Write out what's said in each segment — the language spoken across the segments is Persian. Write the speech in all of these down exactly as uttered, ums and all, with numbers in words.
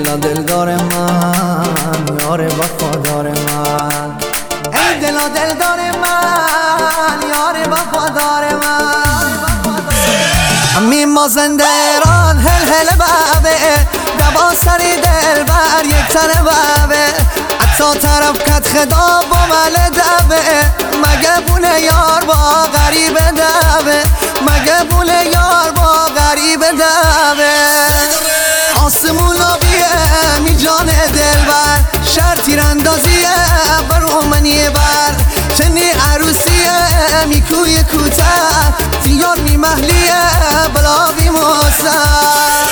دلا دلدار من، یار وفادار من، ای دلا دلدار من، یار وفادار من. امی مازندران هل هل بابه، دبا سری دل بر یک تنه بابه، حتی طرف کت خدا با مل دبه، مگه بونه یار با غریب دبه، مگه بونه یار با غریب دبه. آسمون آبیه می جان دل بر، شهر تیراندازیه بر منی بر، چنی عروسیه می کوی کوتر، تیار می محلیه بلا بی مستر.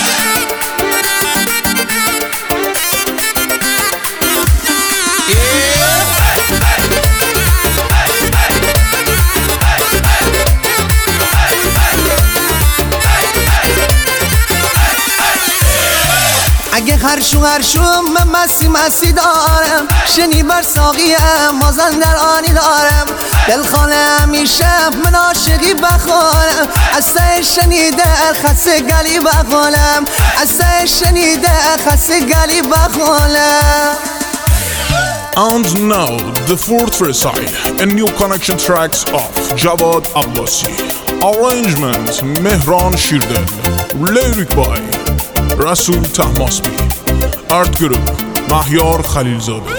اگه هرشو هرشو من مسی مسی دارم، شنی بر ساقیم مازندرانی دارم، دلخانه همیشه من عاشقی بخونم، از سه شنیده خس گلی بخونم، از سه شنیده خس گلی بخونم. And now the fourth recital, a new connection tracks of Javad Abbasi, arrangement Mehran Shirdel, lyric by Rasul Tahmasbi, art group Mahyar Khalilzade.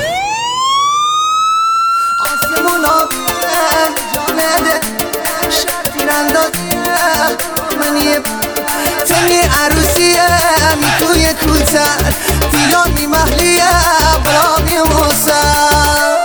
آسمون آبیم جانده شهر تیراندازیم منی تنی عروسیه می توی کوتر، دیان می محلیه بلا بی مستر.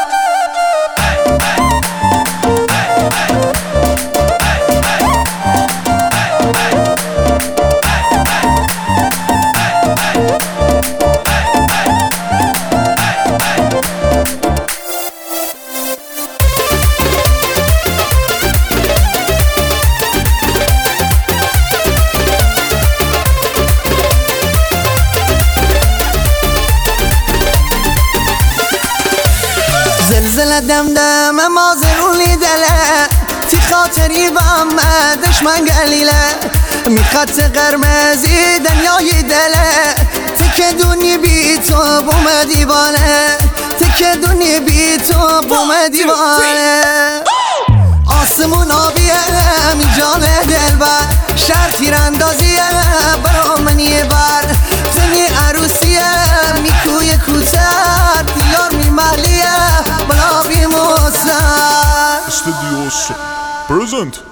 زلزله دمدم مازرونی دله، تی خاطری با همه دشمن گلیله، می خط قرمزی دنیای دله، تک دونی بی تو بوم دیوانه، تک دونی بی تو بوم دیوانه. آسمون آبیه می جان دل بر، شهر تیراندازیه برا منی بر، تنی عروسیه می کوی کوتر، دیار می محلیه بلا بی مستر. Studios present.